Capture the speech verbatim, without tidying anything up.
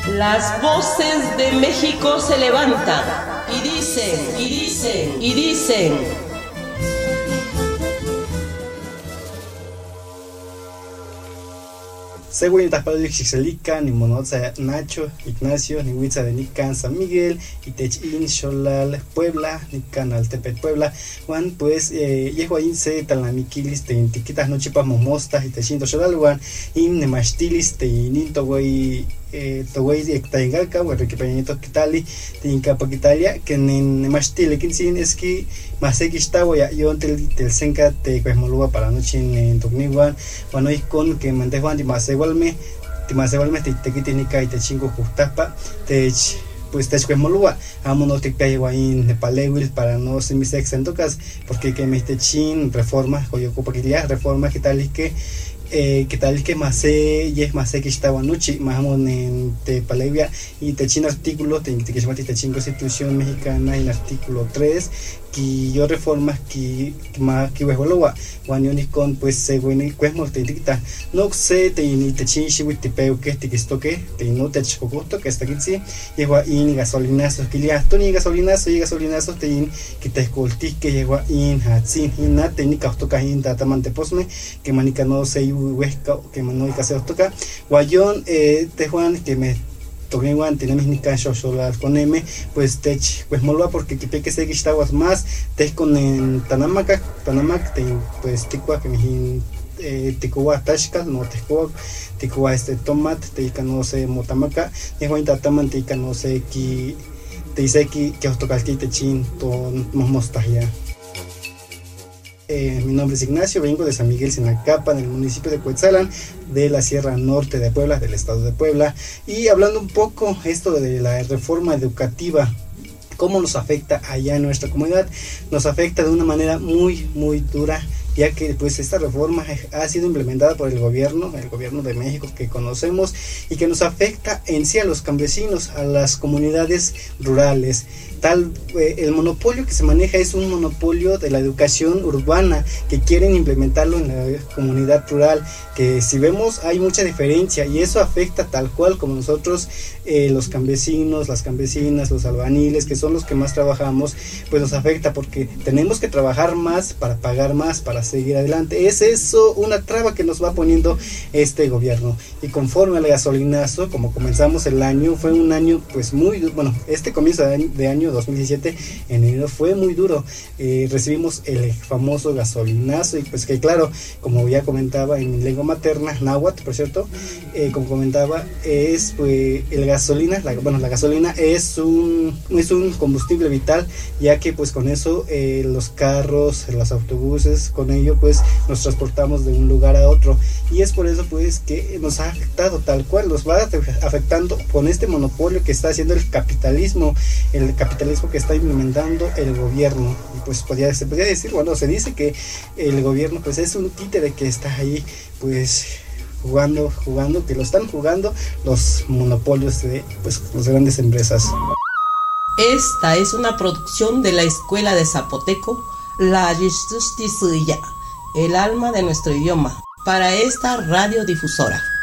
Las voces de México se levantan y dicen, y dicen, y dicen. Según Tapaluk Xixelica, ni Monoza Nacho, Ignacio, ni Huitza de Nican, San Miguel, Itechin, Xolal, Puebla, Nican, Altepet, Puebla, Juan, pues, Yehuain se Talamiquilis, te Intiquitas, Nochipas, Momostas, Itechinto, Xolal, Juan, In, Nemastilis, te Ninto, güey. Tawai Ectaingalca, o Requipañito Quitali, Tincapa Quitalia, que en Mastile Quinsin es que Masequistagua, yo tel Senca te Cuesmolúa para noche en Togniwan, Wanoy con que Mantejuan, Timasewalme, Timasewalme, Tequitica y Techingo Justapa, Tech. Pues te escuemolúa, amo no te caigo ahí en Palewil para no ser mis exentocas, porque que me esté chin, reformas, o yo ocupo que ya, reformas que tal y que. Eh, que tal que más se y es más se que estaba noche más en te palevia y te chin artículo te que se mate te chin Constitución mexicana en artículo tres que yo reformas que más que huevo guanionis con pues según el cuesmo te dicta no sé te ni te chin shi te peo que te esto que te no te chocosto que está aquí sí llegó in gasolinazos que ya tú ni gasolinazo y gasolinazos te in que te escolti que llegó in hatsin in na técnica toca in datamante posme que manica no se huesca que no hay que hacer toca guayón eh te Juan que me toqué igual tenemos ni caso solar con M pues te pues molva porque que que se que estabas más te con en Tanamaca Tanamac te pues ticua que me eh ticua tashka no ticua ticua este tomate te no sé motamaca y Juan tatamante que no sé que te dice que que os toca el te chin ton mostajia. Eh, mi nombre es Ignacio, vengo de San Miguel Sinacapa, en el municipio de Cuetzalan, de la Sierra Norte de Puebla, del estado de Puebla, y hablando un poco esto de la reforma educativa, cómo nos afecta allá en nuestra comunidad, nos afecta de una manera muy, muy dura, ya que pues esta reforma ha sido implementada por el gobierno, el gobierno de México que conocemos y que nos afecta en sí a los campesinos, a las comunidades rurales. Tal, eh, el monopolio que se maneja es un monopolio de la educación urbana que quieren implementarlo en la comunidad rural, que si vemos hay mucha diferencia y eso afecta tal cual como nosotros eh, los campesinos, las campesinas, los albaniles, que son los que más trabajamos, pues nos afecta porque tenemos que trabajar más para pagar más, para seguir adelante. Es eso una traba que nos va poniendo este gobierno. Y conforme al gasolinazo, como comenzamos el año, fue un año pues muy, bueno, este comienzo de año, de año dos mil diecisiete, en enero fue muy duro. Eh, recibimos el famoso gasolinazo y pues que claro, como ya comentaba en mi lengua materna, náhuatl, por cierto, eh, como comentaba, es pues el gasolina, la, bueno, la gasolina es un, es un combustible vital, ya que pues con eso eh, los carros, los autobuses, con ello pues nos transportamos de un lugar a otro y es por eso pues que nos ha afectado tal cual, nos va afectando con este monopolio que está haciendo el capitalismo, el capitalismo que está implementando el gobierno. Y pues podría, se podría decir, bueno, se dice que el gobierno pues es un títere que está ahí pues jugando, jugando, que lo están jugando los monopolios de pues las grandes empresas. Esta es una producción de la Escuela de Zapoteco, la Yistustisuya, el alma de nuestro idioma, para esta radiodifusora.